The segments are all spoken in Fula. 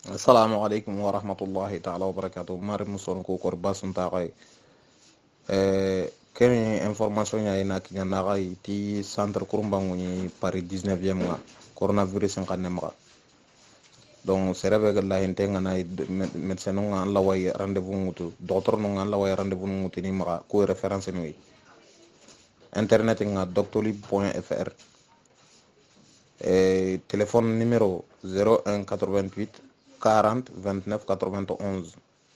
Assalamu alaikum wa rahmatullahi ta'ala wa barakatuh. Mari muson ko korba sun ta kai. Kene information ya ina kinya na kai ti centre kurumbangu ni Paris 19e nga coronavirus kan ne ma. Donc serebe ga la hintenga na médecin nga la way rendez-vous mutu docteur nga la way rendez-vous mutu ni ma ko référence ni internet nga doctolib.fr téléphone numéro 0188 40 29 91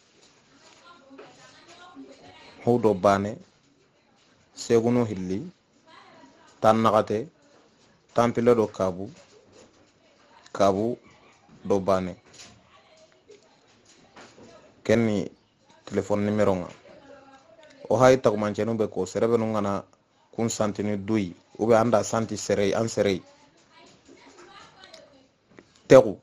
hudo bane seguno hilli tan nakate tampile do kabu do bane kenni téléphone numéro nga o hay tak manchenu be ko serebe no ngana kun santini dui ube anda santi serei an serei tegu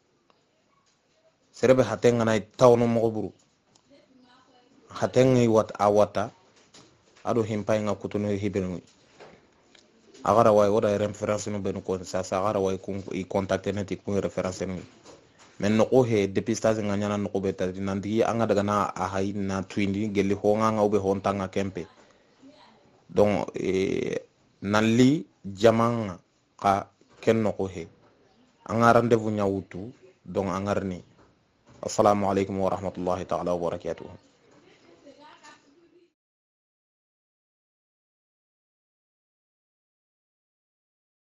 serebe hatenga na tawno mo buru hatenga wat awata ado himpay nga kutuno hibenu agara way oda reference no ben ko sa agara way kun i contacter neti kun reference no men no ko he dépistage nga nyana no ko beta dinandi anga daga na a hay na twindi gelli ho nga ube hon tanga kempe donc nalli jamanga ka ken no ko he anga rendez-vous nyawutu donc angarni. Assalamu alaikum wa rahmatullahi ta'ala wa barakatuh.